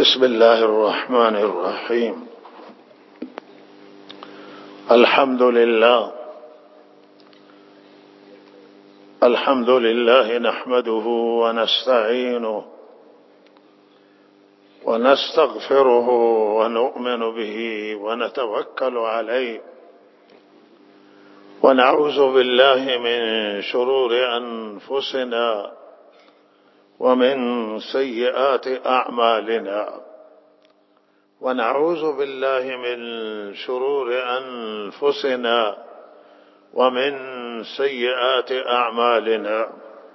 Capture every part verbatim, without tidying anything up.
بسم الله الرحمن الرحيم. الحمد لله الحمد لله نحمده ونستعينه ونستغفره ونؤمن به ونتوكل عليه ونعوذ بالله من شرور أنفسنا ومن سيئات أعمالنا ونعوذ بالله من شرور أنفسنا ومن سيئات أعمالنا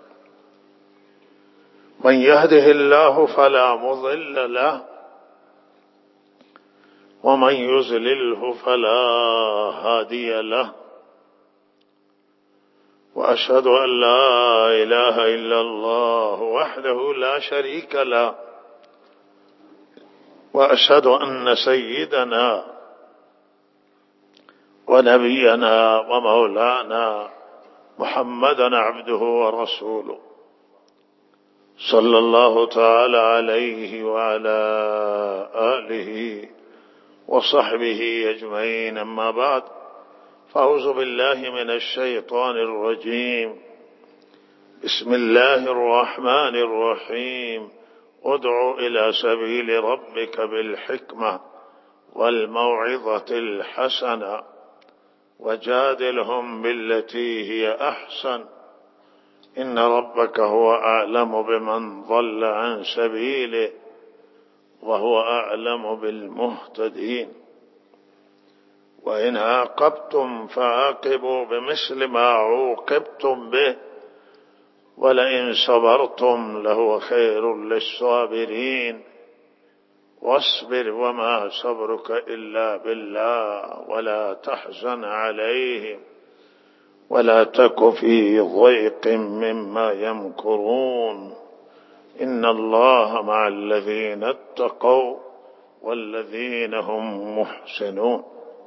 من يهده الله فلا مضل له ومن يضلله فلا هادي له وأشهد أن لا إله إلا الله وحده لا شريك له وأشهد أن سيدنا ونبينا ومولانا محمدا عبده ورسوله صلى الله تعالى عليه وعلى آله وصحبه أجمعين. أما بعد، فأعوذ بالله من الشيطان الرجيم. بسم الله الرحمن الرحيم. ادع إلى سبيل ربك بالحكمة والموعظة الحسنة وجادلهم بالتي هي أحسن إن ربك هو أعلم بمن ضل عن سبيله وهو أعلم بالمهتدين. وإن عاقبتم فعاقبوا بمثل ما عوقبتم به ولئن صبرتم لهو خير للصابرين. واصبر وما صبرك إلا بالله ولا تحزن عليهم ولا تك في ضيق مما يمكرون إن الله مع الذين اتقوا والذين هم محسنون.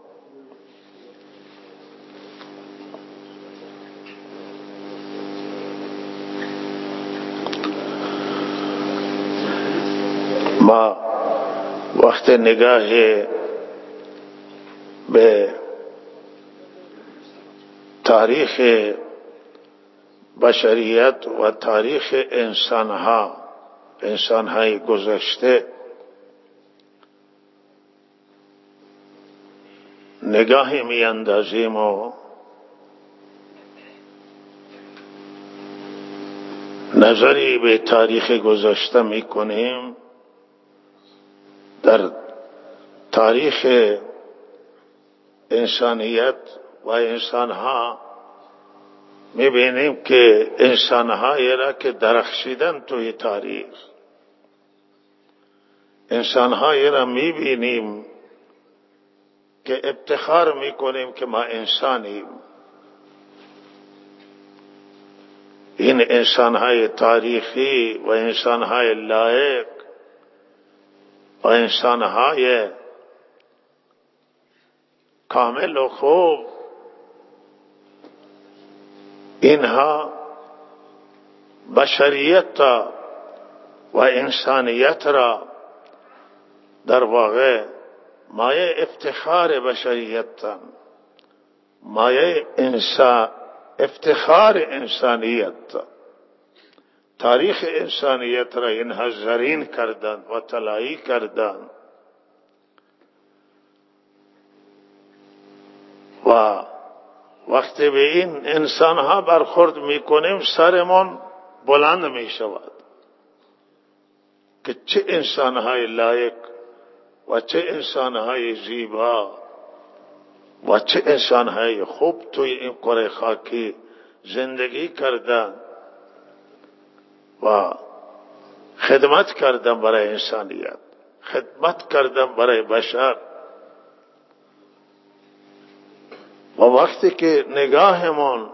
ما وقت نگاه به تاریخ بشریت و تاریخ انسانها انسانهای گذشته نگاهی می اندازیم و نظری به تاریخ گذشته می کنیم، در تاریخ انسانیت و انسانها میبینیم که انسانهایی را که درخشیدن توی تاریخ، انسانهایی را میبینیم که افتخار میکنیم که ما انسانیم. این انسانهای تاریخی و انسانهای لایق و انسانهای کامل و خوب، اینها بشریت و انسانیت را در واقع مایه افتخار بشریت، مایه انسان افتخار انسانیت، تاریخ انسانیت را اینها زرین کردند و طلایی کردند و وقتی به این انسانها برخورد میکنیم سرمون بلند میشود که چه انسانهای لایق و چه انسانهای زیبا و چه انسانهای خوب توی این قره خاکی زندگی کردند و خدمت کردن برای انسانیت، خدمت کردن برای بشر. و وقتی که نگاهمون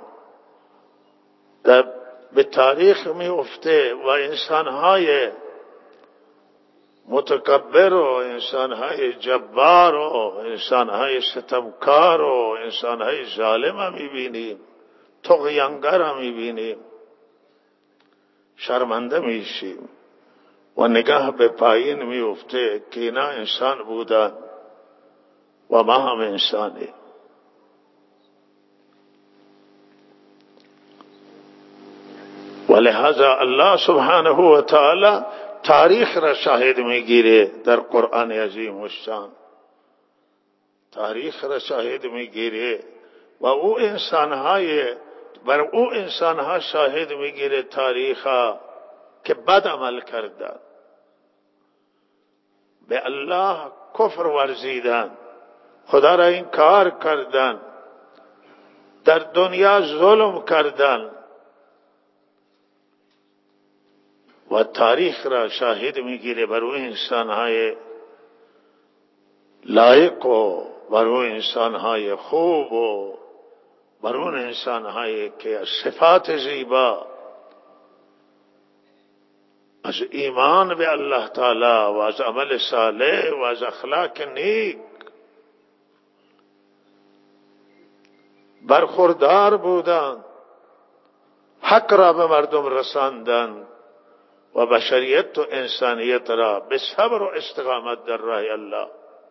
به تاریخ می افته و انسانهای متکبر و انسانهای جبار و انسانهای ستمکار و انسانهای ظالم می بینیم، طغیانگر می بینیم، شرمنده میشیم و نگاه به پایین میفته که اینا انسان بودن و ما هم انسانی. ولهذا الله سبحانه و تعالی تاریخ را شاهد میگیره در قرآن عظیم و شان، تاریخ را شاهد میگیره و او انسانهای بر او انسانها شاهد میگیره تاریخا که بد عمل کردن، به الله کفر ورزیدن، خدا را انکار کردن، در دنیا ظلم کردن و تاریخ را شاهد میگیره بر اون انسانهای لایق و بر اون انسانهای خوب و بر اون انسانهایی که صفات زیبا از ایمان به الله تعالی و از عمل صالح و از اخلاق نیک برخوردار بودند، حق را به مردم رساندند و بشریت و انسانیت را به صبر و استقامت در راه الله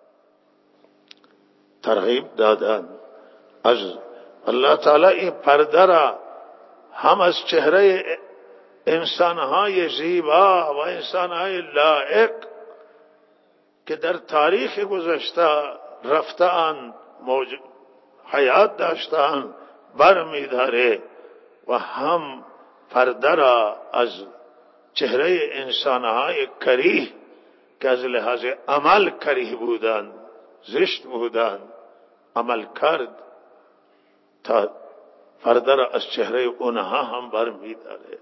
ترغیب دادند. از الله تعالی این پرده را هم از چهره انسانهای زیبا و انسانهای لایق که در تاریخ گذشته رفته‌اند، حیات داشته‌اند برمی‌داره و هم پرده را از چهره انسانهای کریه که از لحاظ عمل کریه بودند، زشت بودند، عمل کرد تا پرده را از چهره اونها هم برمی‌داره.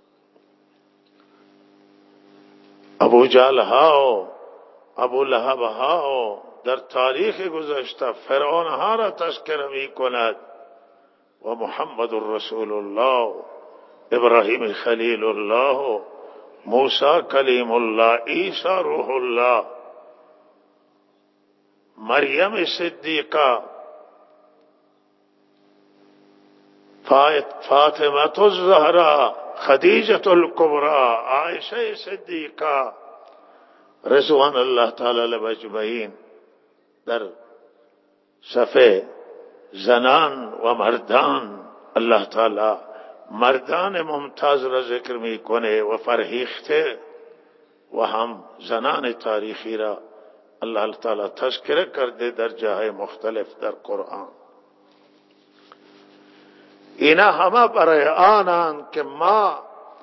ابو جهل ها و ابو لهب ها در تاریخ گذشته فرعون ها را تذکر می کند و محمد رسول الله، ابراهیم خلیل الله، موسی کلیم الله، عیسی روح الله، مریم صدیقه، فاطمه الزهرا، خدیجه الکبری، عایشه صدیقه رضوان الله تعالی علیهم اجمعین در صف زنان و مردان الله تعالی مردان ممتاز را ذکر میکنه و فرهیخته و هم زنان تاریخی را الله تعالی تذکره کرده در جاهای مختلف در قرآن. اینا همه برای آنند که ما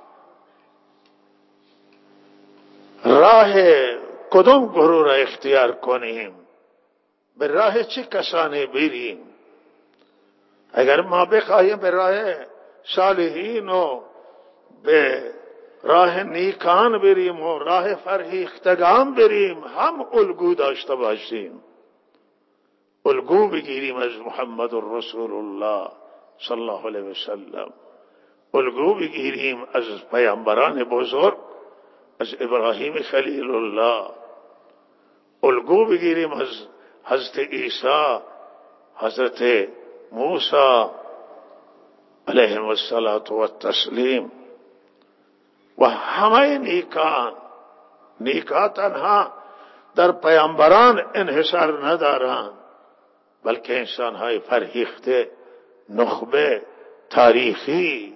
راه کدام گروه را اختیار کنیم، به راه چه کسانی بریم. اگر ما بخواهیم به راه صالحین و به راه نیکان بریم و راه فرهیختگان بریم، هم الگو داشته باشیم، الگو بگیریم از محمد رسول الله صلی الله علیه وسلم، الگو بگیریم از پیامبران بزرگ، از ابراهیم خلیل الله، الگو بگیریم از حضرت عیسی، حضرت موسی علیهم الصلاة و التسلیم و همه نیکان. نیکان تنها در پیامبران انحصار ندارند، بلکه انسانهای فرهیخته، نخبه تاریخی،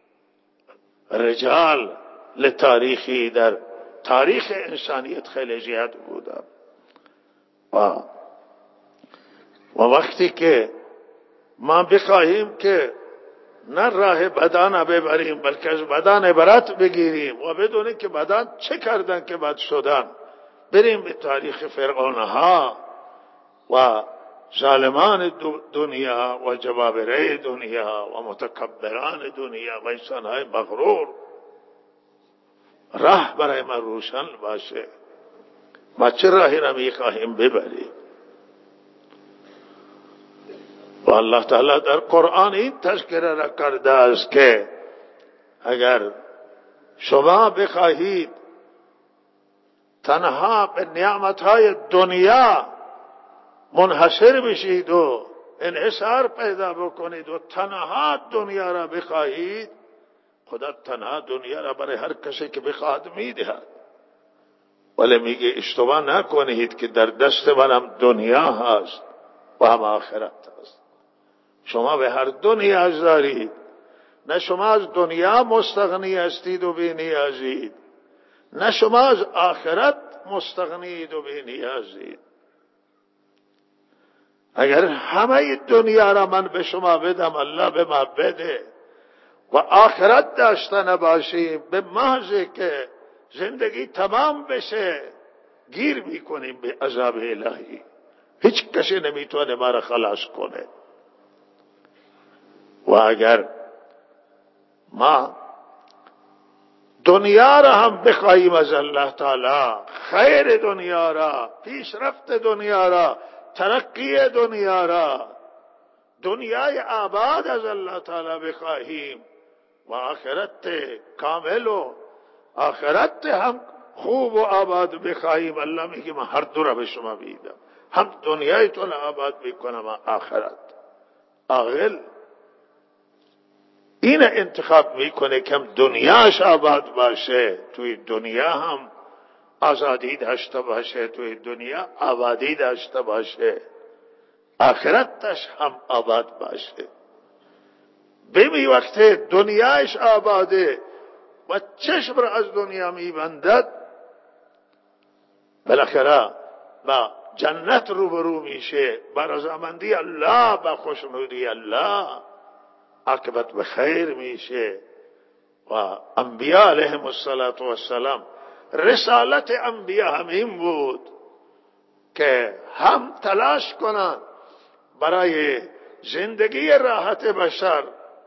رجال لتاریخی در تاریخ انسانیت خیلی زیاد بودند. و و وقتی که ما بخواهیم که نه راه بدان ببریم بلکه از بدان عبرت بگیریم و بدونیم که بدان چه کردن که بد شدن، بریم به تاریخ فرعونها و ظالمان دنیا و جبابره دنیا و متکبران دنیا و انسانهای مغرور، راه برای ما روشن باشه ما چه راهی را میخواهیم ببریم. و الله تعالی در قرآن این تذکره را کرده است که اگر شما بخواهید تنها به نعمتهای دنیا منحصر بشید و انحصار پیدا بکنید و تنها دنیا را بخواهید، خدا تنها دنیا را برای هر کسی که بخواهد میدهد. ولی میگه اشتباه نکنید که در دست منم دنیا هست و هم آخرت هست. شما به هر دو نیاز دارید. نه شما از دنیا مستغنی هستید و بی نیازید، نه شما از آخرت مستغنید و بی نیازید. اگر همه دنیا را من به شما بدم، الله به ما بده و آخرت داشته نباشیم، به محض که زندگی تمام بشه گیر میکنیم به عذاب الهی. هیچ کسی نمیتونه ما را خلاص کنه. و اگر ما دنیا را هم بخواهیم از الله تعالی، خیر دنیا را، پیشرفت دنیا را، ترقی دنیا را، دنیای آباد از الله تعالی بخواهیم و آخرت کامل و آخرت هم خوب و آباد بخواهیم، الله میگه من هر دو را به شما میدم، هم دنیایتون آباد میکنم و آخرت. عاقل این انتخاب میکنه که هم دنیاش آباد باشه، توی دنیا هم آزادی داشته باشه، توی دنیا آبادی داشته باشه، آخرتش هم آباد باشه. بمی وقت دنیاش آباده و چشم را از دنیا میبندد، بالاخره با جنت روبرو میشه، با رضامندی الله، با خوشنودی الله، عاقبت به خیر میشه. و انبیاء علیهم السلام، رسالت انبیاء همین بود که هم تلاش کنند برای زندگی راحت بشر،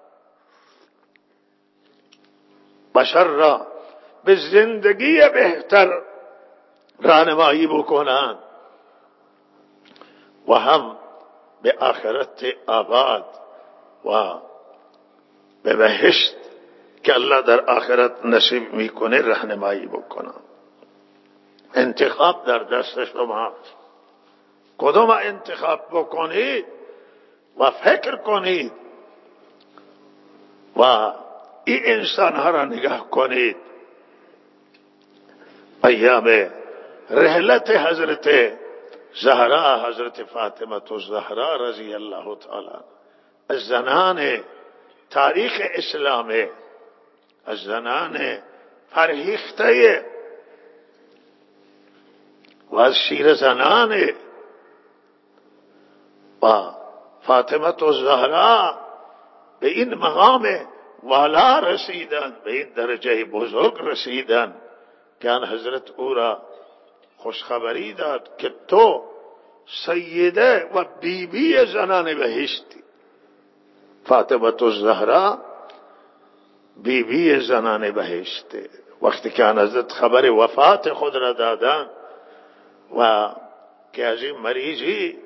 بشر را به زندگی بهتر راهنمایی بکنند و هم به آخرت آباد و به بهشت که الله در آخرت نصیب میکنه راهنمایی بکنند. انتخاب در دست شماست. کدوم انتخاب بکنید و فکر کنید و این انسان ها را نگاه کنید. ایام رحلت حضرت زهرا، حضرت فاطمه الزهرا رضی الله تعالی از زنان تاریخ اسلام، از زنان فرهیخته و از شیر زنان، و فاطمه الزهرا به این مقام والا رسیدن، به این درجه بزرگ رسیدن که آن حضرت او را خوشخبری داد که تو سیده و بیبی زنان بهشتی. فاطمه الزهرا بیبی زنان بهشته. وقتی که آن حضرت خبر وفات خود را دادن و که از این مریضی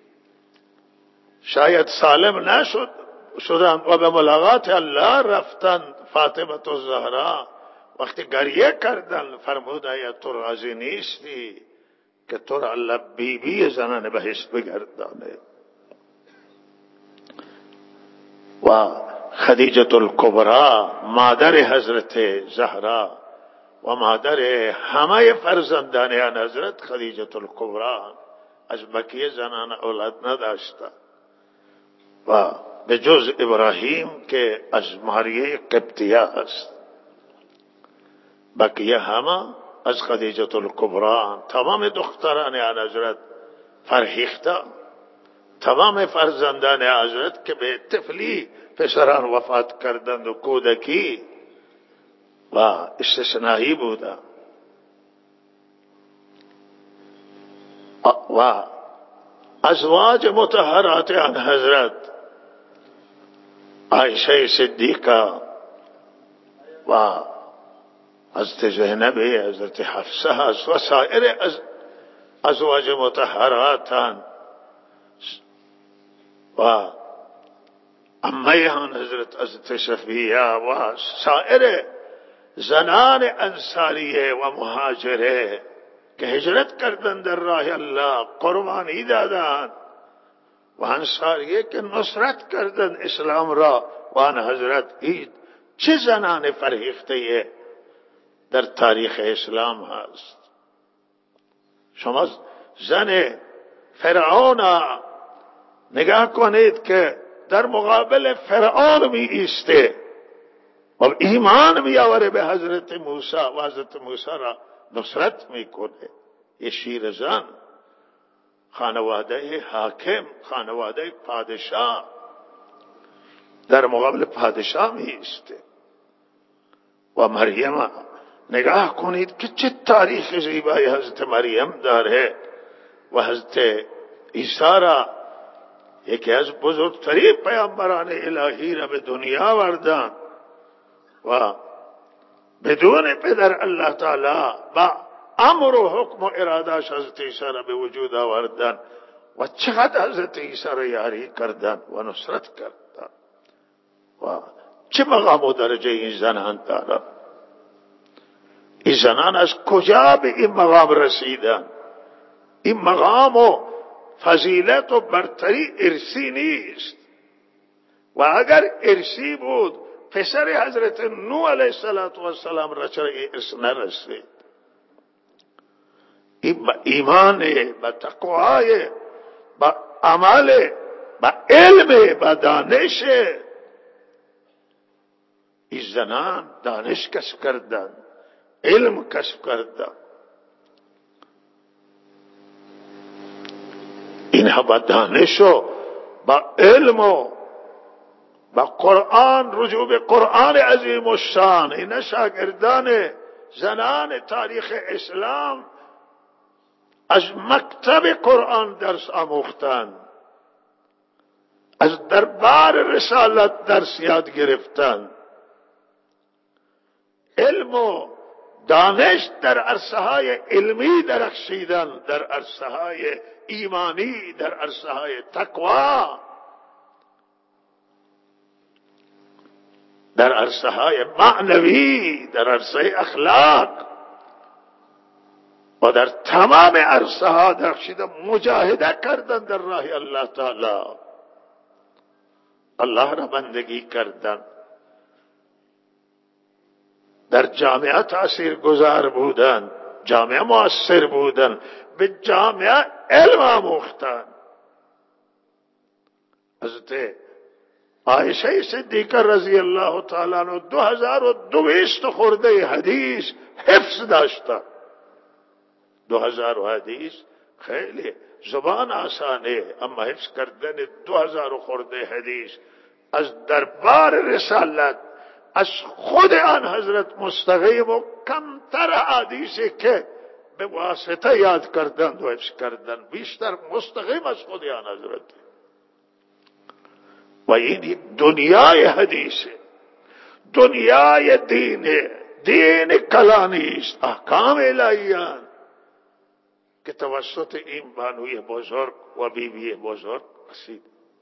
شاید سالم نشد شدند و به ملاقات الله رفتند، فاطمه الزهرا وقتی گریه کردن فرمود یا تو راضی نیستی که تو را الله بی بی زنان بهشت بگردانه؟ و خدیجه الکبری مادر حضرت زهرا و مادر همه فرزندان آن حضرت، خدیجه الکبری از بقیه زنان اولاد نداشتند و به جز ابراهیم که از ماریه قبطیه است، بقیه همه از خدیجه الکبری. تمام دختران آن حضرت فرهیخته، تمام فرزندان حضرت که به طفلی پسران وفات کردند و کودکی و استثنایی بودند. و ازواج مطهرات آن حضرت عایشه صدیقه و حضرت زینب، حضرت حفصه هست و سایر از ازواج مطهراتان و عمه آن حضرت حضرت صفیه و سایر زنان انصاریه و مهاجره که هجرت کردند در راه الله، قربانی دادند، و انصاریه که نصرت کردند اسلام را و آن حضرت. این چه زنان فرهیخته در تاریخ اسلام هست. شما زن فرعون نگاه کنید که در مقابل فرعون می ایسته و ایمان می آوره به حضرت موسی و حضرت موسی را نصرت می کنه. یه شیر زن، خانواده حاکم، خانواده پادشاه در مقابل پادشاه می ایسته. و مریم نگاه کنید که چه تاریخ زیبای حضرت مریم داره و حضرت عیسی را یکی از بزرگترین پیامبران الهی را به دنیا آوردند و بدون پدر الله تعالی با امر و حکم و ارادهش حضرت عیسی را به وجود آوردند و چقدر حضرت عیسی را یاری کردند و نصرت کردند و چه مقام و درجه این زنان دارند. این زنان از کجا به این مقام رسیدن؟ این مقام و فضیلت و برتری ارثی نیست و اگر ارثی بود پسر حضرت نوح علیه السلام را چرا ارث نرسید؟ این با ایمان، با تقوای، با عمل، با علم، با دانش. این زنان دانش کسب کردن، علم کسب کردن. اینها با دانش و با علم و با قرآن، رجوع به قرآن عظیم و شان، این شاگردان زنان تاریخ اسلام از مکتب قرآن درس آموختن، از دربار رسالت درس یاد گرفتن. علم و دانش در عرصه‌های علمی درخشیدن، در عرصه‌های ایمانی، در عرصه‌های تقوا، در عرصه‌های معنوی، در عرصه اخلاق و در تمام عرصه‌ها درخشیدن، مجاهده کردن در راه الله تعالی، الله را بندگی کردن، در جامعه تأثیر گذار بودن، جامعه مؤثر بودن، به جامعه علم آموختن. حضرت عایشه صدیقه رضی الله تعالی عنها دو هزار و دویست خورده حدیث حفظ داشتن. دو هزار و حدیث خیلی زبان آسانه، اما حفظ کردن دو هزار خورده حدیث از دربار رسالت، از خود آن حضرت مستقیم و کمتر حدیثی که به واسطه یاد کردن و حفظ کردن، بیشتر مستقیم از خود آن حضرت. و این دنیای حدیثه، دنیای دینه، دین کلانی است، احکام الهیان که توسط این بانوی بزرگ و بیبی بزرگ رسید.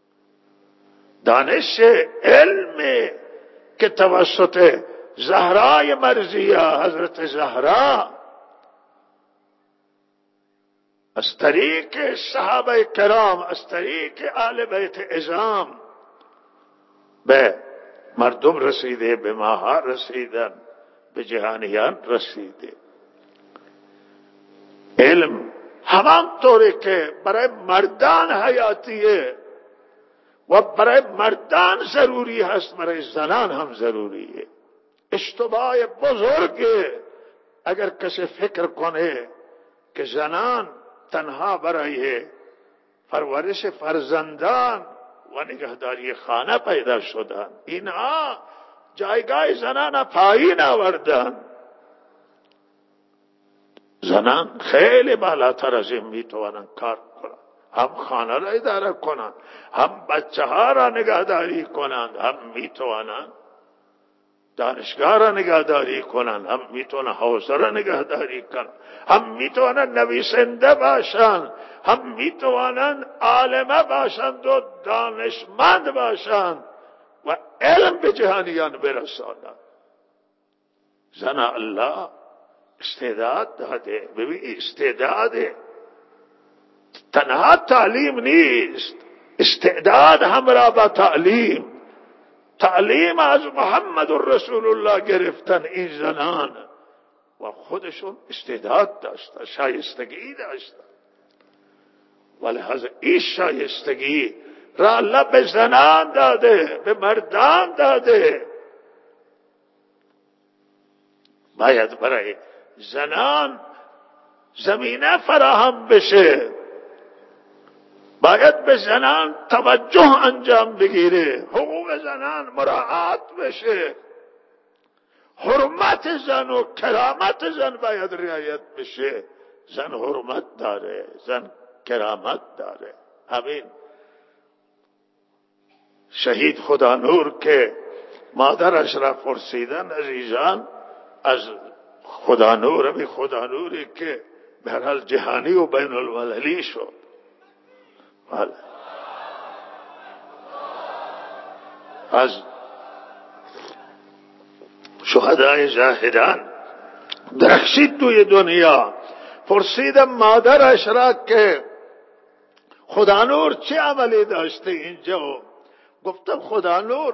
دانش علم که توسط زهرای مرضیه، حضرت زهرا، از طریق صحابه کرام، از طریق آل بیت اعظام به مردم رسیده، به ماها رسیدن، به جهانیان رسیده. علم همان طوری که برای مردان حیاتیه و برای مردان ضروری هست، برای زنان هم ضروریه. اشتباه بزرگه اگر کسی فکر کنه که زنان تنها برای پرورش فرزندان و نگهداری خانه پیدا شدن، اینها جایگاه زنان پایین آوردن. زنان خیلی بالاتر از این میتوانند کار کنند، هم خانه را اداره کنند، هم بچه ها را نگهداری کنند، هم میتوانند دانشگاه را نگهداری کنند، هم میتوانند حوزه را نگهداری کنند، هم میتوانند نویسنده باشند، هم میتوانند عالمه باشند و دانشمند باشند و علم به جهانیان برسانند. زن الله استعداد داده. ببین استعداد تنها تعلیم نیست، استعداد همراه با تعلیم. تعلیم از محمد رسول الله گرفتن این زنان و خودشون استعداد داشتن، شایستگی داشتن. ولهذا این شایستگی را الله به زنان داده، به مردان داده. باید برای زنان زمینه فراهم بشه، باید به زنان توجه انجام بگیره، حقوق زنان مراعات بشه، حرمت زن و کرامت زن باید رعایت بشه. زن حرمت داره، زن کرامت داره. همین شهید خدا نور که مادرش را پرسیدن عزیزان، از خدا نور، همین خدا نوری که به هر حال جهانی و بین المللی شد. بله. از شهدای زاهدان درخشید توی دنیا. پرسیدم مادرش را که خدا نور چه عملی داشته اینجا؟ گفتم خدا نور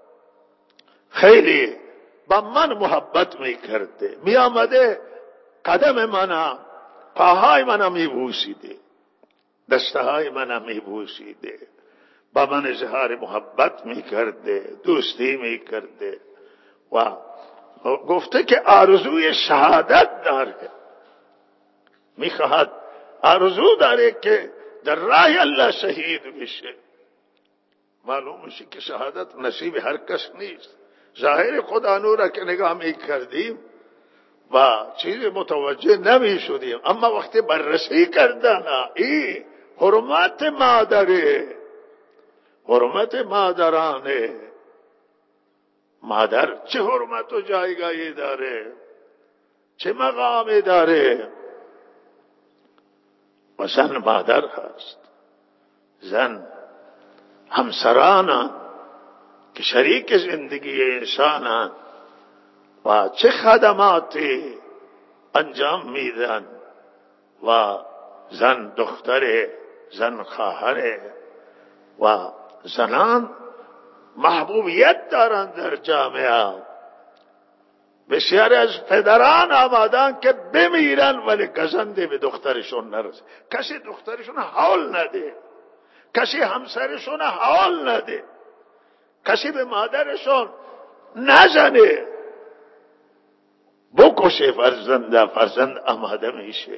خیلی با من محبت می کرده، می آمده قدم منم، پاهای منم می بوسیده، دستهای منم می بوسیده، با من اظهار محبت می کرده، دوستی می کرده و گفته که آرزوی شهادت داره، می خواهد، آرزو داره که در راه الله شهید بشه. معلوم میشه که شهادت نصیب هر کس نیست. ظاهر خدا نور که نگاه می کردیم و چیز متوجه نمی شدیم، اما وقتی بررسی کردن این حرمت مادره، حرمت مادرانه، مادر چه حرمت و جایگاهی داره، چه مقامی داره. و زن مادر هست، زن همسرانان که شریک زندگی انسانان و چه خدماتی انجام میدن. و زن دختر، زن خواهر، و زنان محبوبیت دارند در جامعه. بسیاری از پدران آمادن که بمیرن ولی گزنده به دخترشون نرسه، کسی دخترشون حال نده، کسی همسرشون حال نده، کسی به مادرشون نزنه، بکشه فرزند، فرزند آماده میشه.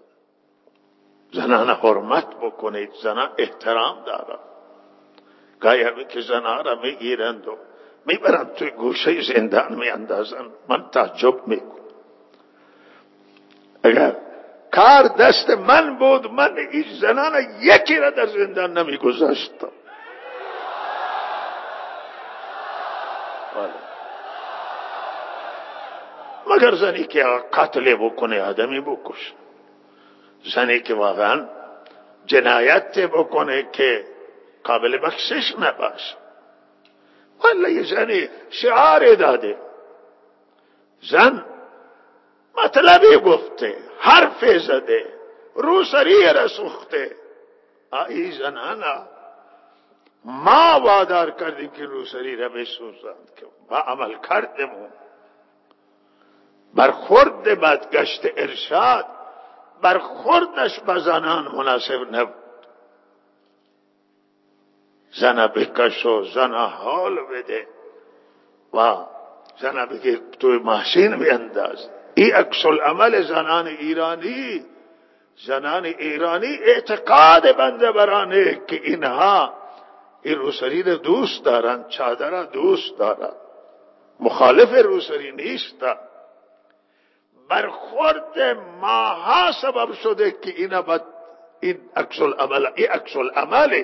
زنان حرمت بکنید، زنان احترام دارند. گاهی همی که زنان را میگیرند و میبرند توی گوشه زندان میاندازند، من تعجب میکنم. اگر کار دست من بود، من این زنان یکی را در زندان نمیگذاشتم. مگر زنی که قتل بکنه، آدمی بکشه، زنی که واقعا جنایت بکنه که قابل بخشش نباشه. ولی یه زنی شعار داده، زن مطلبی گفته، حرف زده، روسری رسوخته، آئی زنانا ما وادار کردیم که روسری را بسوزند، که ما عمل کردیم. برخورد بدگشت ارشاد برخوردش با زنان مناسب نبود. زن بکش و زن حال بده و زن بگه توی ماشین بینداز. این عکس العمل زنان ایرانی. زنان ایرانی اعتقاد بنده برانه که اینها این روسری را دوست دارن، چادر را دوست دارن، مخالف روسری نیستن. برخورد ماها سبب شده که اینا بد این عکس العمل، این عکس العمله.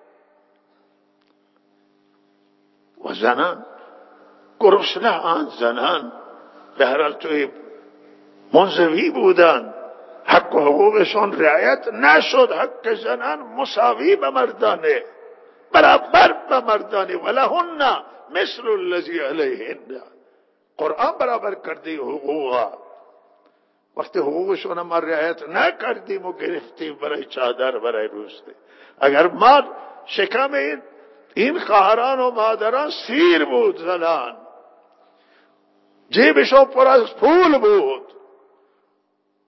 و زنان گرسنه آن زنان به هر حال توی منزوی بودن، حق و حقوقشون رعایت نشد. حق زنان مساوی به مردانه، برابر به مردانه. ولهن مثل الذی علیهن. قرآن برابر کرده حقوقا. وقتی حقوقشون ما رعایت نکردیم و گرفتیم برای چادر، برای روسته. اگر ما شکم این این خواهران و مادران سیر بود، زنان جیبشون پر از پول بود،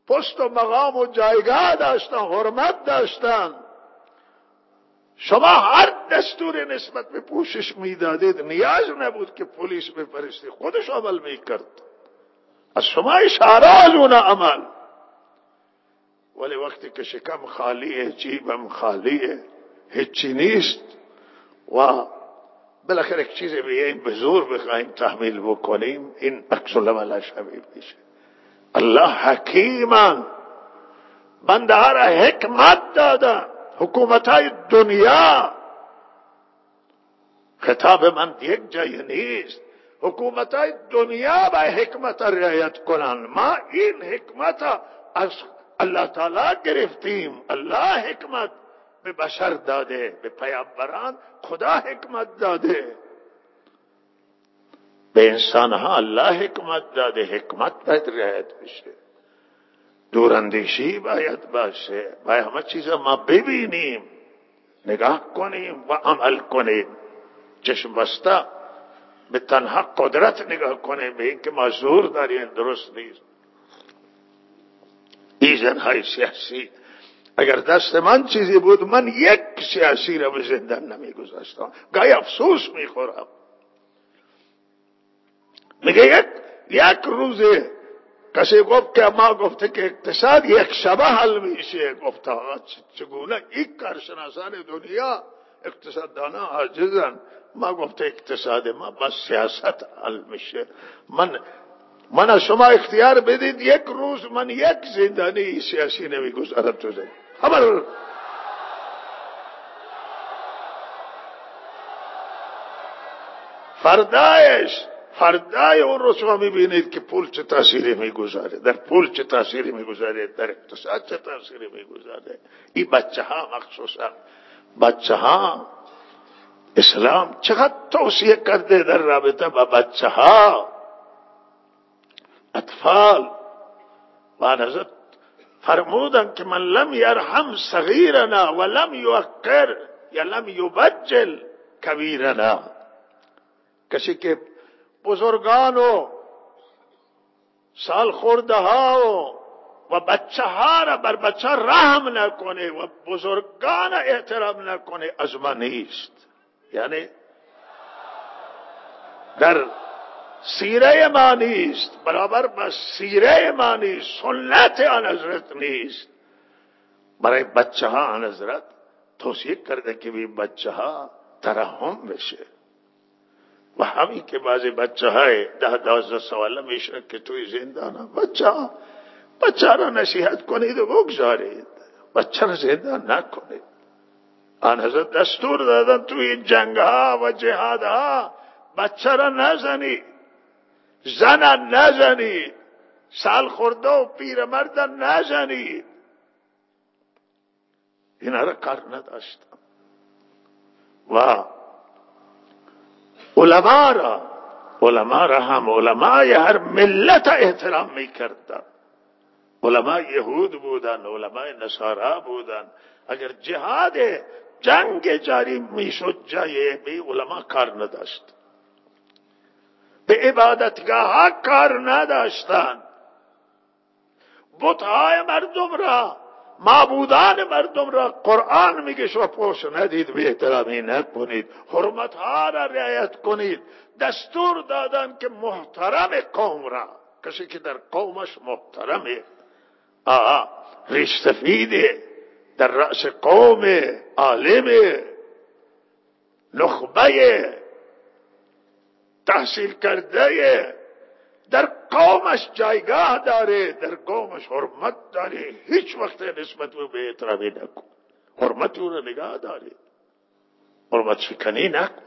پست و مقام و جایگاه داشتن، حرمت داشتن. شما هر دستور نسبت به پوشش میدادید، نیاز نبود که پلیس بفرستی، خودش عمل میکرد. از شما اشاره از اون عمل. ولی وقتی که شکم خالیه، جیبم خالیه، هیچی نیست و بالاخره یک چیز بیاییم به زور بخوایم تحمیل بکنیم، این عکس العمل شبیه میشه. الله حکیمن، بنده ها را حکمت داده. حکومت های دنیا، خطاب من یک جای نیست، حکومت های دنیا با حکمت رعایت کنن. ما این حکمت از الله تعالی گرفتیم. الله حکمت به بشر داده، به پیامبران خدا حکمت داده، به انسان ها الله حکمت داده. حکمت باید رعایت بشه، دوراندیشی باید باشه، باید همه چیزا ما ببینیم، نگاه کنیم و عمل کنیم. چشم بسته به تنها قدرت نگاه کنیم، به این که ما زور داریم درست نیست. ایزن های سیاسی، اگر دست من چیزی بود من یک سیاسی را به زندان نمی گذاشتم. گاهی افسوس می خورم، میگه یک یک روزه کسی گفت که ما گفته که اقتصاد یک شبه حل میشه. گفت چگونه؟ این کارشناسان دنیا اقتصاددانا عاجزن. ما گفته اقتصاد ما بس سیاست حل میشه. من من از شما اختیار بدید یک روز من یک زندانی سیاسی نمیگذارم تو زندان. خبر فردایش فردای اون رو شما میبینید که پول چه تأثیری میگذاره، در پول چه تأثیری میگذاره، در اقتصاد چه تأثیری میگذاره. این بچه ها مخصوصا بچه ها اسلام چقدر توصیه کرده در رابطه با بچه ها، اطفال. و حضرت فرمودن که من لم یرحم صغیرنا و لم یوقر یا لم یبجل کبیرنا، کسی که بزرگان و سال خورده ها و, و بچه ها را بر بچه رحم نکنه و بزرگان احترام نکنه از ما نیست. یعنی در سیره ما نیست، برابر با سیره ما نیست، سنت آن حضرت نیست. برای بچه ها آن حضرت توصیه کرده که بی بچه ها ترحم بشه. و همین که بعضی بچه های ده دوازده ساله میشه که توی زندان ها، بچه ها بچه را نصیحت کنید و بگذارید، بچه را زندان نکنید. آن حضرت دستور دادن توی جنگ ها و جهاد ها بچه را نزنید، زن نزنید، سال خورده و پیرمرد نزنید. اینا را کار نداشتم. و علما را علما را هم علمای هر ملت احترام میکردن. علمای یهود بودن، علمای نصارا بودن. اگر جهاد جنگ جاری میشد جای بی علما کار نداشت، به عبادتگاه ها کار نداشتن، بتهای مردم را، معبودان مردم را قرآن میگه شما پوش ندید، به احترامی نکنید، حرمت ها را رعایت کنید. دستور دادن که محترم قوم را، کسی که در قومش محترمه، آه ریش سفیده، در رأس قوم عالم نخبه تحصیل کرده، در قومش جایگاه داره، در قومش حرمت داره، هیچ وقت نسبت به احترامی نکن، حرمت او را نگاه داره، حرمت شکنی نکن.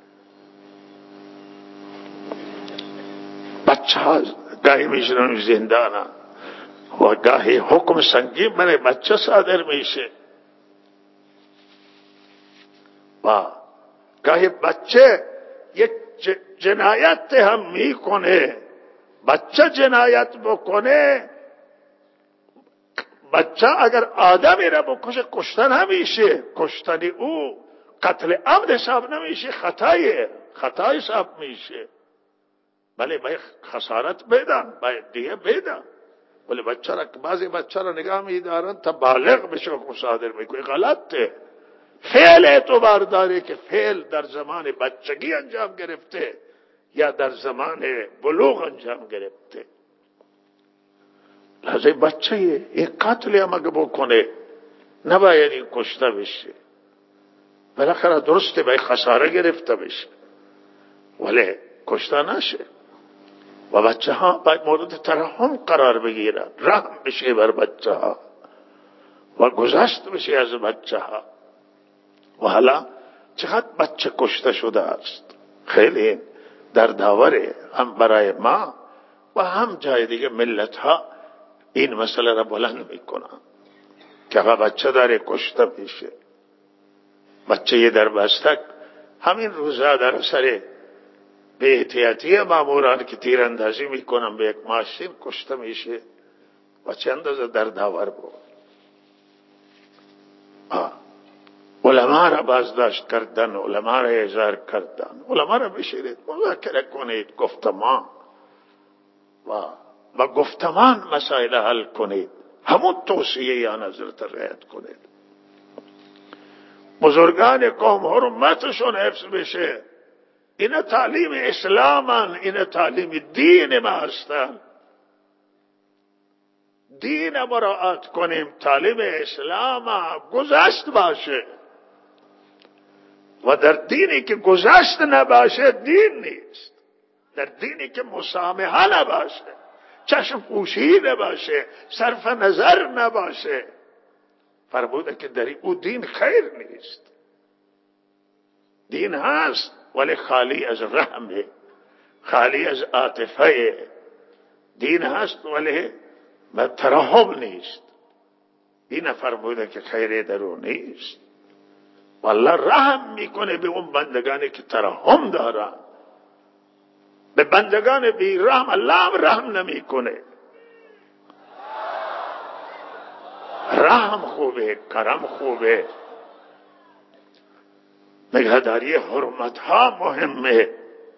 بچه ها گاهی میشنن زندان و گاهی حکم سنگین برای بچه صادر میشه و گاهی بچه یک جنایت هم میکنه. بچه جنایت بکنه، بچه اگر آدمی را بکشه کشتن همیشه، کشتن او قتل عمد حساب نمیشه، خطای خطای حساب میشه. بله باید خسارت بدن، باید دیگه بدن. ولی بچه را بعضی بچه را نگاه می‌دارن تا بالغ بشه حکم صادر میکنه، غلطه. فعل اعتبار داره که فعل در زمان بچگی انجام گرفته یا در زمان بلوغ انجام گرفته. لازم بچه این قتل هم اگه بکنه نباید این کشته بشه، بالاخره درسته باید خساره گرفته بشه ولی کشته نشه. و بچه ها باید مورد ترحم قرار بگیرن، رحم بشه بر بچه ها و گذشت بشه از بچه ها. و حالا چقدر بچه کشته شده است، خیلی در داوره، هم برای ما و هم جای دیگه ملت ها این مسئله را بلند میکنن که اگه بچه داره کشته میشه. بچه در بستک همین روزا در سر به احتیاطی ماموران که تیراندازی میکنن به یک ماشین کشته میشه و چند اندازه در داور بود. علما را بازداشت کردن، علما را احضار کردن. علما را بشیرید مذاکره کنید، گفتمان و با گفتمان مسائل حل کنید، همون توصیه یا نظرت رعایت کنید. بزرگان قوم حرمتشون حفظ بشه. این تعلیم اسلامن، این تعلیم دین ما هستن. دین مراعات کنیم، تعلیم اسلام گذشت باشه و در دینی که گذشت نباشه دین نیست. در دینی که مسامحه نباشه، چشم پوشی نباشه، صرف نظر نباشه، فرموده که در او دین خیر نیست. دین هست ولی خالی از رحمه، خالی از عاطفه. دین هست ولی ترحم نیست. این فرموده که خیر در او نیست. والله رحم میکنه به اون بندگانی که ترحم دارن، به بندگان بی رحم الله هم رحم نمیکنه. رحم خوبه، کرم خوبه، نگهداری حرمت ها مهمه.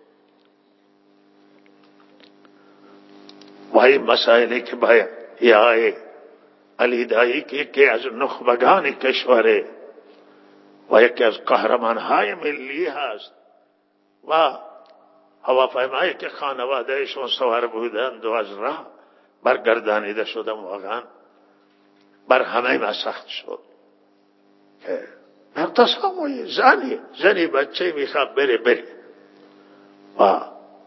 و این مسائلی که باید یا علی دایی که یکی از نخبگان کشوره و یکی از قهرمانهای ملی هست و هواپیمایی که خانوادهشون سوار بودند و از راه برگردانیده شدن، واقعا بر همه ما سخت شد که مرتساموی زنی زنی بچه میخواد بره بره و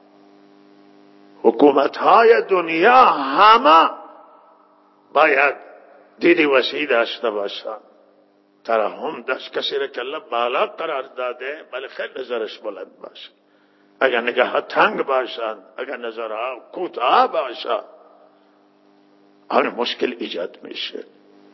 حکومتهای دنیا همه باید دیدی وسیع داشته باشن، ترحم داشت. کسی را که الله بالا قرار داده ولی خیلی نظرش بلند باشه، اگر نگاه تنگ باشن، اگر نظرها کوتاه باشن، آن مشکل ایجاد میشه.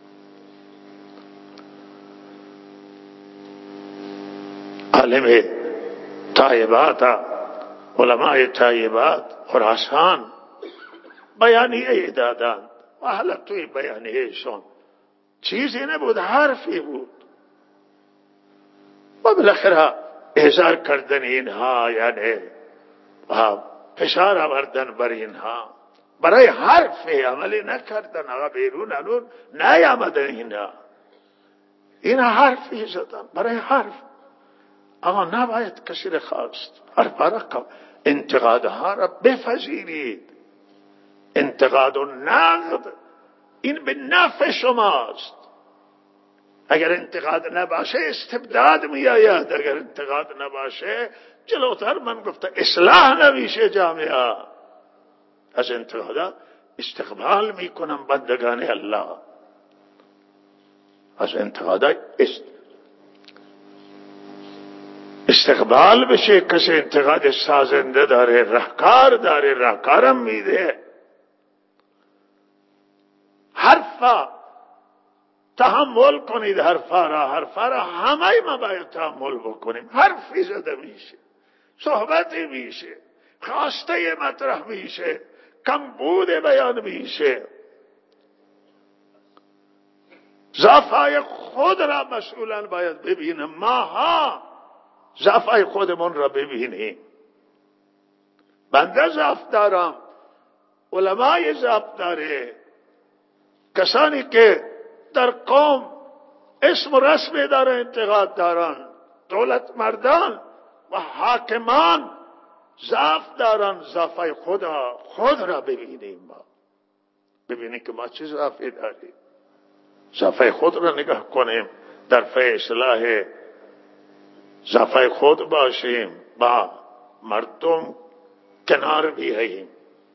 عالم طایبات، علماء طایبات خراسان بیانیه دادند و حالا توی بیانیهشون چیزی نبود، حرفی بود و بالاخره احضار کردن اینها، یعنی فشار آوردن بر اینها برای حرف عملی نکردن. آقا بیرون الان نیامدن اینها، این حرفی زدن برای حرف. آقا نباید کسی را خواست، حرف را انتقادها را بپذیرید. انتقاد و نقد این به نفع شماست. اگر انتقاد نباشه استبداد می آید، اگر انتقاد نباشه جلوتر من گفته اصلاح نمیشه جامعه. از انتقاد استقبال میکنم بندگان الله، از انتقاد است استقبال بشه. کسی انتقاد سازنده داره، راهکار داره، راهکارم میده. حرفا تحمل کنید، حرفا را حرفا را همه ما باید تحمل بکنیم. حرفی زده میشه، صحبتی میشه، خواسته مطرح میشه، کمبود بیان میشه. ضعفای خود را مسئولان باید ببینیم. ماها ضعفای خودمون را ببینیم. بنده ضعف دارم، علمای ضعف داره، کسانی که در قوم اسم و رسم داره انتقاد دارن، دولت مردان و حاکمان ضعف دارن، ضعف خود خود را ببینیم. ما ببینیم که ما چه ضعفی داریم، ضعف خود را نگاه کنیم، در پی اصلاح ضعف خود باشیم، با مردم کنار بیاییم.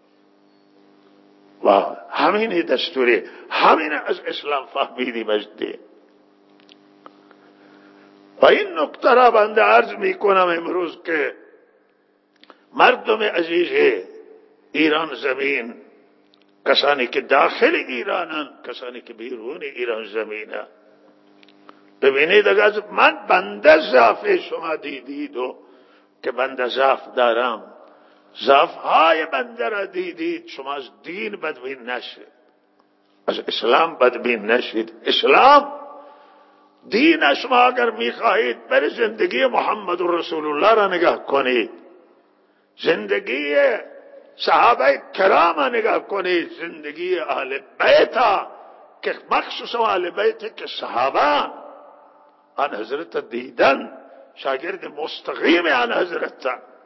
و همین دستوری، همین از اسلام فهمیدیم از دین. و این نکته را بنده عرض می کنم امروز که مردم عزیز ایران زمین، کسانی که داخل ایرانن، کسانی که بیرون ایران زمینه، ببینید اگر من بنده ضعف شما دیدید و که بنده ضعف دارم، ضعف های بنده را دیدید، شما از دین بدبین نشید، از اسلام بدبین نشید. اسلام دین شما اگر میخواهید بر زندگی محمد رسول الله را نگاه کنید، زندگی صحابه کرام را نگاه کنید، زندگی اهل بیت که مخصوصا اهل بیت که صحابه آن حضرت دیدن، شاگرد مستقیم آن حضرت.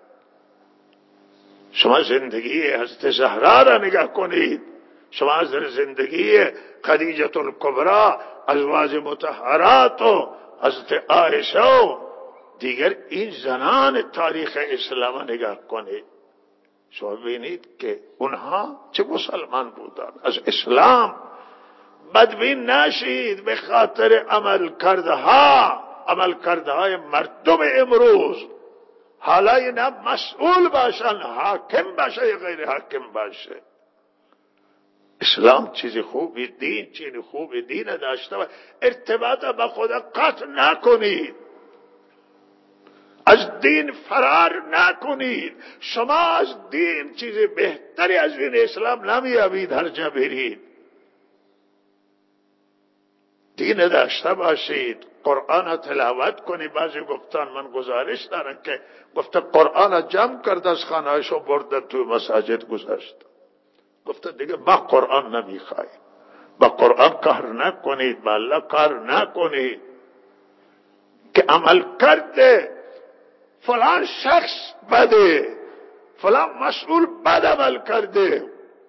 شما زندگی حضرت زهرا را نگاه کنید، شما از زندگی خدیجه الکبری، ازواج مطهرات و حضرت عایشه و دیگر این زنان تاریخ اسلام نگاه کنید، شما ببینید که اونها چه مسلمان بودن. از اسلام بدبین نشید به خاطر عمل کردها، عمل کردهای مردم امروز. حالا اینا مسئول باشن، حاکم باشه یا غیر حاکم باشه. اسلام چیز خوبی، دین چیز خوبی، دین داشته و ارتباط با خدا قطع نکنید، از دین فرار نکنید. شما از دین چیز بهتری از این اسلام نمیابید هر جا برید. دین داشته باشید، قرآن تلاوت کنی. بعضی گفتن من گزارش دارم که گفته قرآن جمع کرد از خانه‌اشو برده توی مساجد گذاشت. گفته دیگه با قرآن نمیخواهیم، با قرآن کار نکنید، با الله کار نکنید که عمل کرده فلان شخص بده، فلان مسئول بد عمل کرده،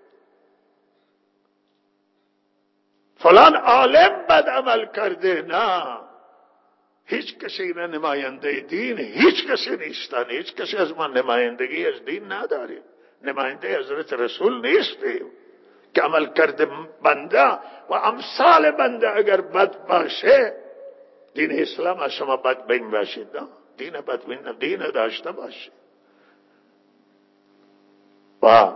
فلان عالم بد عمل کرده. نه، هیچ کسی نه نماینده دین، هیچ کسی نیستن، هیچ کسی از ما نمایندگی از دین نداریم، نماینده حضرت رسول نیستیم که عمل کرده بنده و امثال بنده اگر بد باشه، دین اسلام از شما بد بین باشید. نه، دین بد بین، دین داشته باشید و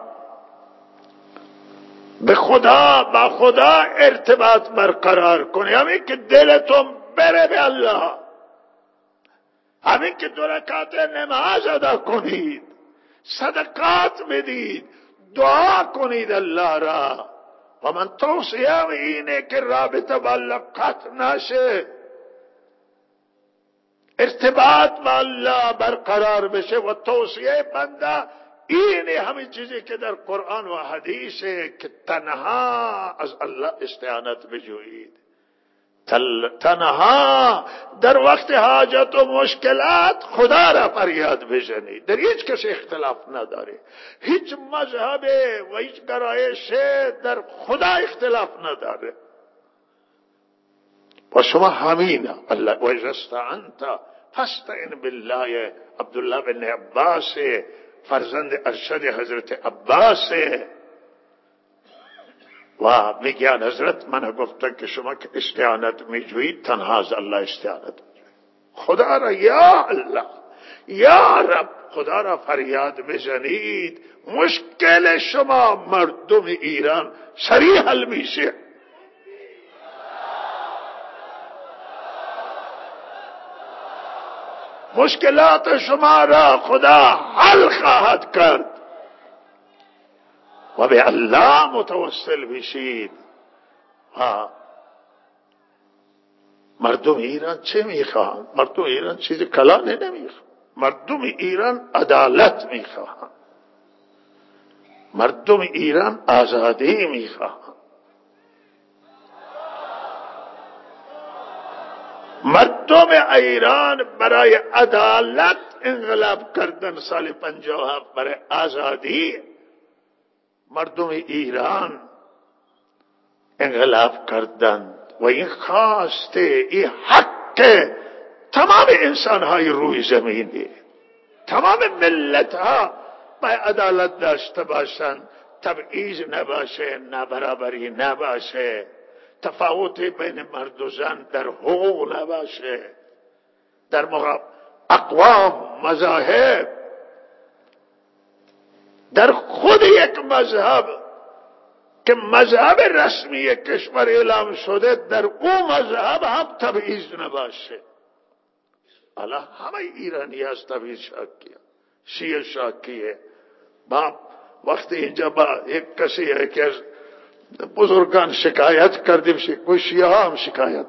به خدا، با خدا ارتباط برقرار کنی. همین که دلتون بره به الله، همین که دو رکعت نماز ادا کنید، صدقات بدید، دعا کنید الله را. و من توصیه اینه که رابطه با الله قطع نشه، ارتباط با الله برقرار بشه. و توصیه بنده اینه، همین چیزی که در قرآن و حدیثه که تنها از الله استعانت بجویید، تنها در وقت حاجت و مشکلات خدا را فریاد بزنید. در هیچ کسی اختلاف نداره، هیچ مذهب و هیچ گرایش در خدا اختلاف نداره. و شما همینه. الله و اذا استعنت فاستعن بالله. عبدالله بن عباس فرزند ارشد حضرت عباس و میگن حضرت من گفتن که شما که استعانت میجوید تنها از الله استعانت میجوید. خدا را یا الله یا رب، خدا را فریاد بزنید، مشکل شما مردم ایران سریع حل میشه. مشکلات شما را خدا حل خواهد کرد و به الله متوسل بشید. ها، مردم ایران چه میخواهند؟ مردم ایران چیز کلانه نمیخواهند. مردم ایران عدالت میخواهند، مردم ایران آزادی میخواهند، مردم ایران برای عدالت انقلاب کردن سال پنجاه و هفت، برای آزادی مردم ایران انقلاب کردند و این خواسته، این حق تمام انسان های روی زمینی، تمام ملت ها باید عدالت داشته باشند، تبعیض نباشه، نابرابری نباشه، تفاوت بین مرد و زن در حقوق نباشه، در مقابل اقوام، مذاهب، در خود یک مذهب که مذهب رسمی کشور اعلام شده در اون مذهب هم تبعیض نباشه. الله همه ایرانی هست تبعیض شاکیه، شیعه شاکیه. با وقتی اینجا با یک کسی یکی از بزرگان شکایت کردیم، کوئی شیعه هم شکایت،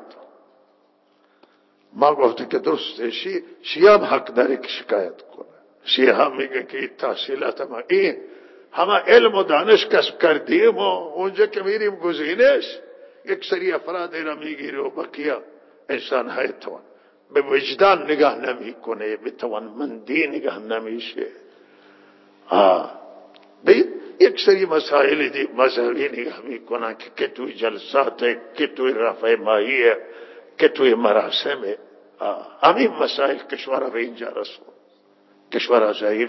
ما گفتیم که درسته، شیعه شیعه هم حق داره که شکایت کنه. شیعه هم میگه که این تحصیلات ما این همه علم و دانش کسب کردیم و اونجا که میریم گزینش یک سری افراد را میگیره و بقیه انسان های توان به وجدان نگاه نمی کنه، به توانمندی نگاه نمیشه. به یک سری مسائل دی مذهبی نگاه میکنن که که توی جلسات، که توی رفع ماهی، که توی مراسم. همین مسائل کشور به اینجا رسون، کشور ضعیف،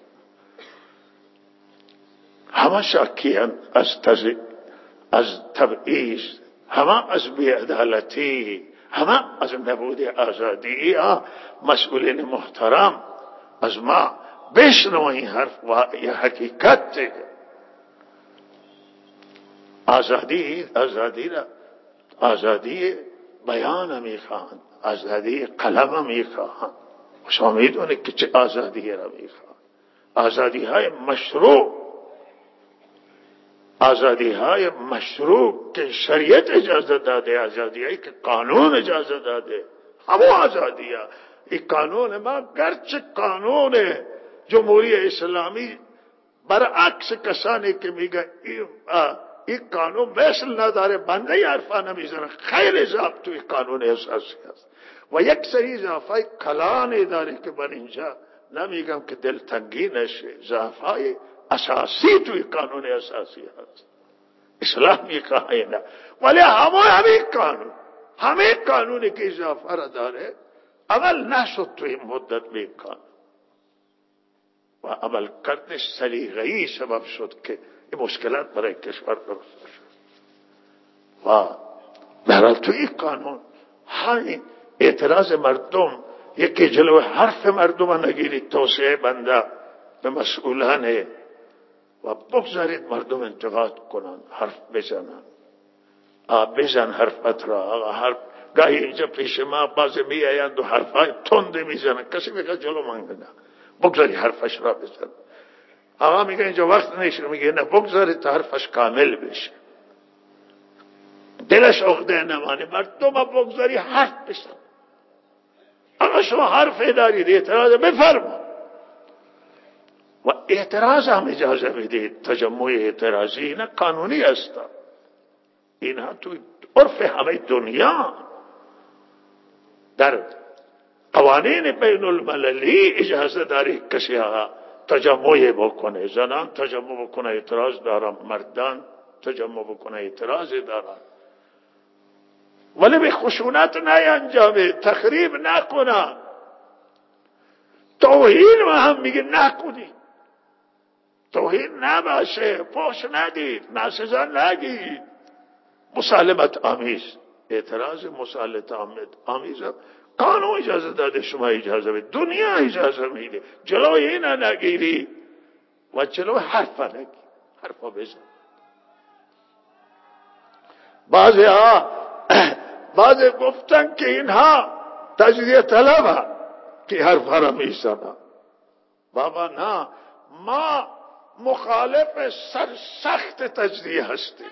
همه شاکیان از تز... از تبعیض، همه از بی‌عدالتی، همه از نبود آزادی. مسئولین محترم از ما بشنو این حرف و این حقیقت. آزادی آزادی را آزادی بیان میخواهند، آزادی قلم میخواهند. شما میدونید که چه آزادی را میخواهند؟ آزادی های مشروع، آزادی های مشروع که شریعت اجازه داده، آزادی هایی که قانون اجازه داده، همون آزادی ها. این قانون ما گرچه قانون جمهوری اسلامی برعکس کسانی که میگه این قانون مثل نداره، بنده حرفا نمیزنه، خیلی ضابط توی قانون اساسی هست و یک سری ضعفای کلانی داره که من اینجا نمیگم که دلتنگی نشه، ضعفای اساسی توی قانون اساسی هست. اسلام میگه نه، ولی همه همین قانون، همه قانونی که اضافه را داره عمل نشد توی مدت میکن و عمل کردش سلیقه‌ای سبب شد که این مشکلات برای کشور درست شد. و برای توی قانون همین اعتراض مردم یکی جلو حرف مردم نگیرید، توصیه بنده به مسئولانه و بگذارید مردم انتقاد کنن، حرف بزنن. بزن حرفت را. آقا حرف گاهی اینجا پیش ما بعضی می آیند و حرفای تند میزنن، کسی میگه جلو من نه، بگذاری حرفش را بزن. آقا میگه اینجا وقت نیست، میگه نه بگذارید تا حرفش کامل بشه، دلش عقده نمانه، مردم بگذاری حرف بزن. آقا شما حرف دارید، اعتراض بفرما و اعتراض هم اجازه بدید. تجمع اعتراضی نه قانونی است، اینها توی عرف همه دنیا در قوانین بین المللی اجازه داری کسی ها تجمع بکنه، زنان تجمع بکنه اعتراض دارن، مردان تجمع بکنه اعتراض دارن، ولی به خشونت نینجامه، تخریب نکنه، توهین و هم میگه نکنی، توهین نباشه، پوش ندید، ناسزا نگید، مسالمت آمیز، اعتراض مسالمت آمیز قانون اجازه داده، شما اجازه بید، دنیا اجازه میده، جلو اینا نگیری و جلو حرفا نگیری، حرفا بزن. بعضی ها بعضی گفتن که اینها تجزیه طلبه که حرفا را میزنن. بابا نه، ما مخالف سرسخت تجزیه هستیم.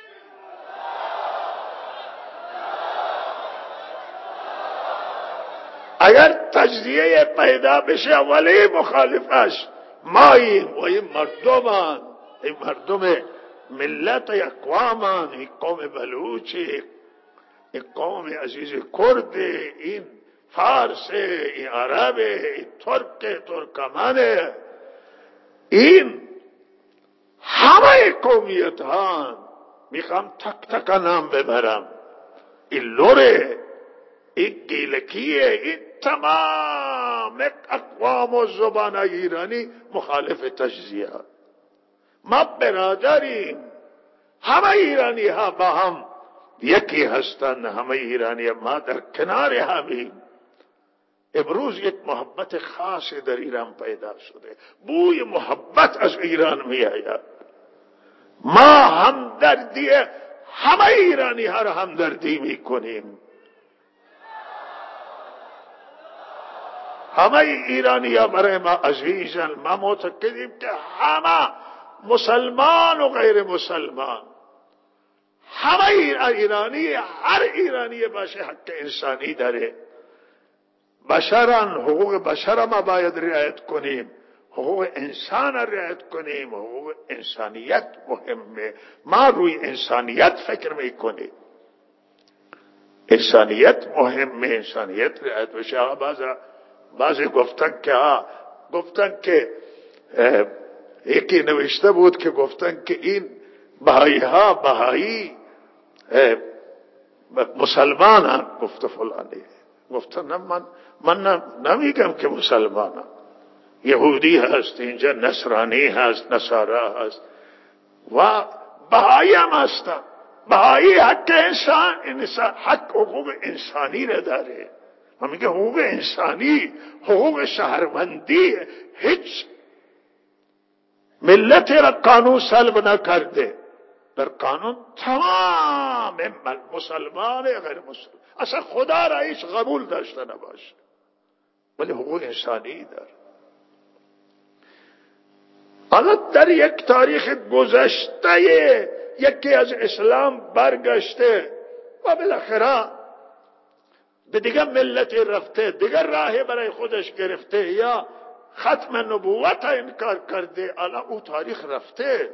اگر تجزیه پیدا بشه ولی مخالفش ماییم و این مردمان، این مردم ملت اقوامان، این قوم بلوچی، این قوم عزیز کرد، این فارس، این عرب، این ترک، ترکمن، این همه قومیت ها میخوام تک تک نام ببرم. این لوره، این گیلکیه، این تمام اقوام و زبان ایرانی مخالف تجزیه. ما برادریم، همه ایرانی ها با هم یکی هستند، همه ایرانی ما در کنار همیم. امروز یک محبت خاص در ایران پیدا شده، بوی محبت از ایران می آید. ما همدردی همه ایرانی ها را همدردی می کنیم. همه ایرانی ها برای ما عزیزن. ما معتقدیم که همه مسلمان و غیر مسلمان، همه ایرانی، هر ایرانی باشه حق انسانی داره. بشران، حقوق بشر ما باید رعایت کنیم، حقوق انسان رعایت کنیم. حقوق انسانیت مهمه. ما روی انسانیت فکر میکنیم. انسانیت مهمه، انسانیت رعایت بشه. بعضا بعضی گفتن که ها گفتن که یکی نوشته بود که گفتن که این بهایی ها بهایی مسلمان هم. گفته فلانی، گفته نه، من من نمیگم که مسلمان هم. یهودی هست اینجا، نصرانی هست، نصارا هست و بهایی هم هست. بهایی حق انسان، انسان حق حقوق انسانی را داره. من میگه حقوق انسانی، حقوق شهروندی، هیچ ملت را قانون سلب نکرده. در قانون تمام مسلمان غیر مسلمان، اصلا خدا را هیچ قبول داشته نباشه، ولی حقوق انسانی داره. حالا در یک تاریخ گذشته یکی از اسلام برگشته و بالاخره به دیگر ملت رفته، دیگر راه برای خودش گرفته یا ختم نبوت انکار کرده. حالا او تاریخ رفته.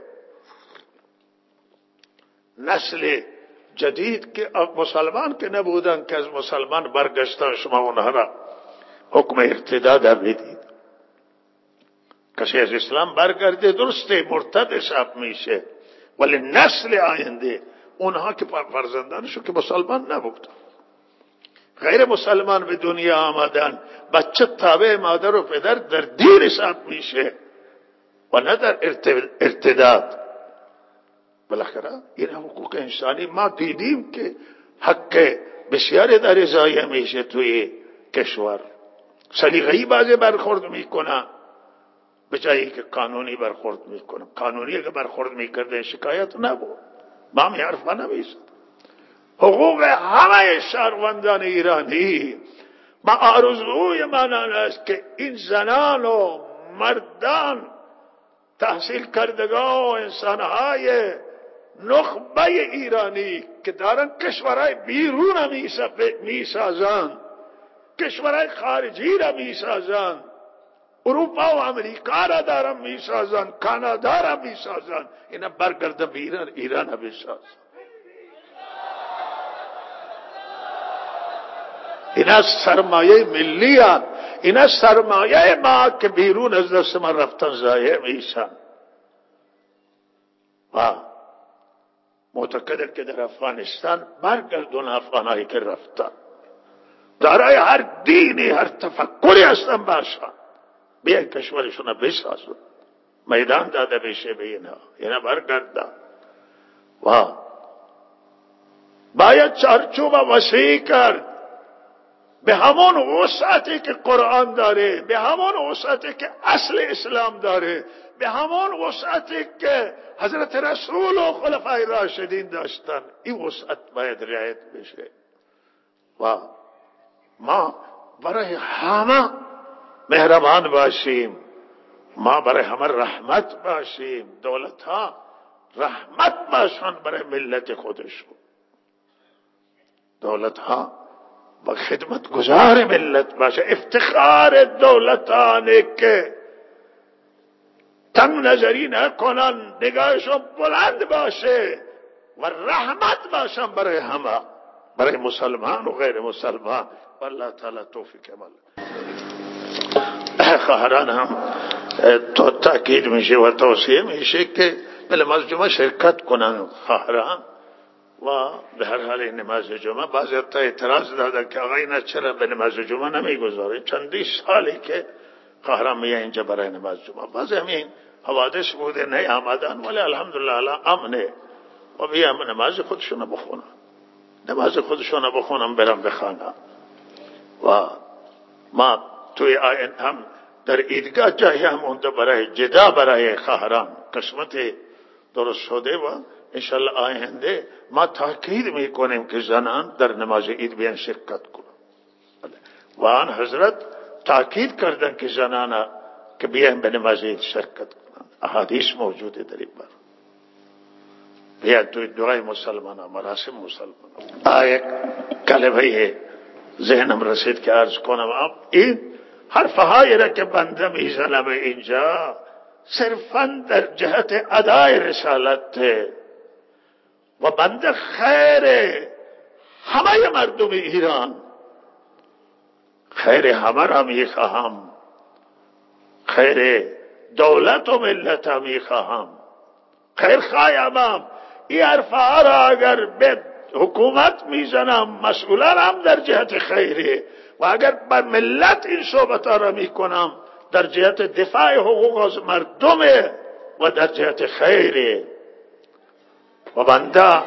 نسل جدید که مسلمان که نبودن که از مسلمان برگشتن، شما اونها را حکم ارتداد بدید. کسی از اسلام برگرده درسته مرتد حساب میشه، ولی نسل آینده اونها که فرزندانشون که مسلمان نبودن، غیر مسلمان به دنیا آمدن، بچه تابع مادر و پدر در دین حساب میشه و نه در ارتداد. بالاخره این حقوق انسانی ما دیدیم که حق بسیاری در ضایع میشه توی کشور. سلیقه‌ای بعضی برخورد میکنن به جایی که قانونی برخورد میکنن. قانونی اگه برخورد میکرده شکایت نبود، ما هم حرفا نمیزد. حقوق همه شهروندان ایرانی، ما آرزوی من است که این زنان و مردان تحصیل کردگان و انسانهای نخبه ایرانی که دارن کشورهای بیرون میسازن، کشورهای خارجی را میسازن، اروپا و امریکا را دارن میسازن، کانادا را میسازن، اینا برگردن به ایران، ایران را بسازن. اینا سرمایه ملی هست، اینا سرمایه ما که بیرون از دست ما رفتن ضایع میشن. و معتقدن که در افغانستان برگردون افغانایی که رفتن، دارای هر دینی هر تفکری هستن باشن، بیاین کشورشون بسازن، میدان داده بشه به اینا، اینا برگردن. و باید چارچوب وسیع کرد به همون وسعتی که قرآن داره، به همون وسعتی که اصل اسلام داره، به همون وسعتی که حضرت رسول و خلفای راشدین داشتن. این وسعت باید رعایت بشه و ما برای همه مهربان باشیم، ما برای همه رحمت باشیم. دولت ها رحمت باشن برای ملت خودشون، دولت ها با خدمت گزار ملت باشه. افتخار دولتانه که تنگ نظری نکنن، نگاهشون بلند باشه و رحمت باشن برای همه. برای مسلمان و غیر مسلمان. والله تعالی توفیق عمل. خواهران هم تو تاکید میشه و توصیه میشه که به نماز جمعه شرکت کنن خواهران و به هر حال نماز جمعه. بعضی تا اعتراض دادن که آقا اینا چرا به نماز جمعه نمیگذاره؟ چندی سالی که خواهران میه اینجا برای نماز جمعه. بعضی همین حوادث بوده نه آمدن، ولی الحمدلله الان امنه و بیام نماز خودشون بخونن، نماز خودشون بخونن برن بخوانن. و ما توی آین هم در ایدگاه جایی هم اونده برای جدا برای خواهران قسمت درست شده و انشالله آینده ما تاکید میکنیم که زنان در نماز عید بیان شرکت کنن. و آن حضرت تاکید کردن که زنان که بیان به نماز عید شرکت کنن. احادیث موجوده در این بار. بیان توی دعای مسلمان مراسم مسلمان. آیه کلمه ذهنم رسید که عرض کنم اب این حرفهایی را که بنده میزنم اینجا صرفاً در جهت ادای رسالت و بنده خیر همه مردم ایران، خیر همه را میخواهم، خیر دولت و ملت را میخواهم، خیر خواهم. این حرفها را اگر به حکومت میزنم مسئولان هم در جهت خیره و اگر بر ملت این صحبت را میکنم در جهت دفاع حقوق از مردم و در جهت خیره. و بنده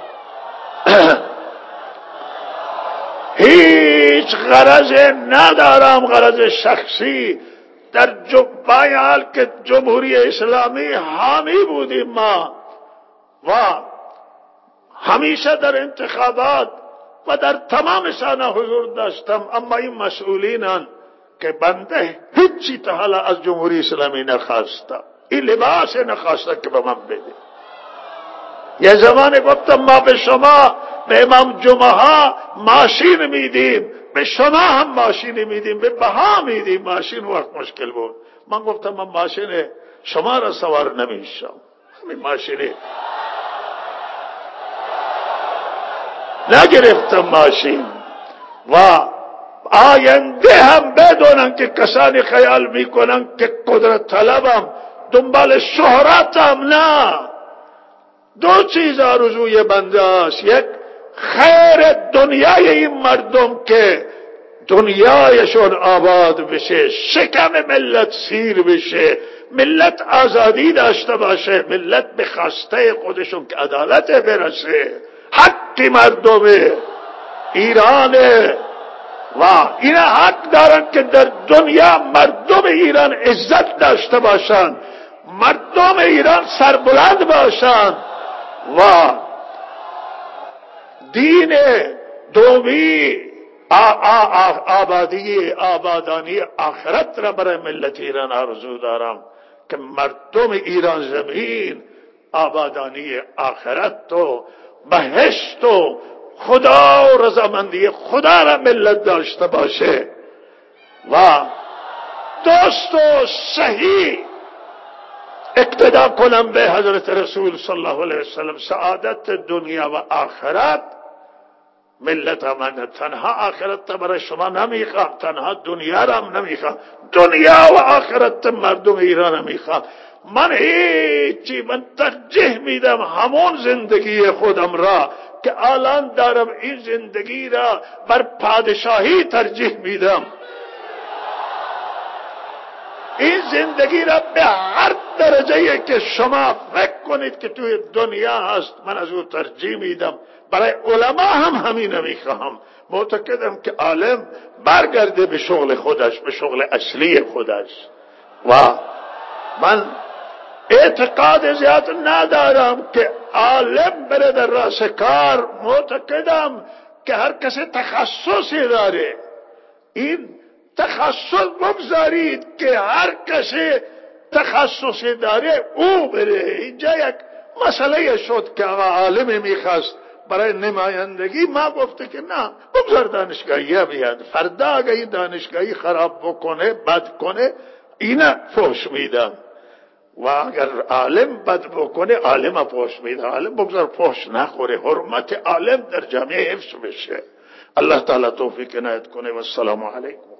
هیچ غرض ندارم، غرض شخصی. در حال که جمهوری اسلامی حامی بودیم ما و همیشه در انتخابات و در تمام سانه حضور داشتم، اما این مسئولینان که بنده هیچی تا حالا از جمهوری اسلامی نخواستم، این لباس نخواستم که به من بده. یه زمان گفتم ما به شما به امام جمعه ها ماشین میدیم، به شما هم ماشین میدیم، به بها میدیم. ماشین وقت مشکل بود، من گفتم من ماشین شما را سوار نمیشم، همین ماشین نگرفتم ماشین. و آینده هم بدونن که کسانی خیال میکنن که قدرت طلبم، دنبال شهرتم، نه. دو چیز آرزوی بنده است. یک، خیر دنیای این مردم که دنیایشون آباد بشه، شکم ملت سیر بشه، ملت آزادی داشته باشه، ملت به خواسته خودشون که عدالت برسه، حق مردم ایران و اینا حق دارن که در دنیا مردم ایران عزت داشته باشن، مردم ایران سربلند باشن و دین دومی آبادی آبادانی آخرت را برای ملت ایران آرزو دارم که مردم ایران زمین آبادانی آخرت و بهشت و خدا و رضامندی خدا را ملت داشته باشه و دوست و صحیح اقتدا کنم به حضرت رسول صلی الله علیه وسلم. سعادت دنیا و آخرت ملت من تنها آخرت برای شما نمیخواه، تنها دنیا را هم نمیخواه، دنیا و آخرت مردم ایران میخواه. من هیچی، من ترجیح میدم همون زندگی خودم را که الان دارم، این زندگی را بر پادشاهی ترجیح میدم. این زندگی را به هر درجه که شما فکر کنید که توی دنیا هست من از او ترجیح میدم. برای علما هم همین میخواهم. معتقدم که عالم برگرده به شغل خودش، به شغل اصلی خودش. و من اعتقاد زیاد ندارم که عالم بره در راس کار. معتقدم که هر کسی تخصصی داره، این تخصص بگذارید که هر کسی تخصصی داره او بره. اینجا یک مسئله شد که عالم میخواست برای نمایندگی، ما گفته که نه بگذار دانشگاهی بیاد، فردا اگه این دانشگاهی خراب بکنه بد کنه اینا فوش میدم، و اگر عالم بد بکنه عالم فوش میده. عالم بگذار فوش نخوره، حرمت عالم در جامعه حفظ بشه. الله تعالی توفیق عنایت کنه و السلام علیکم.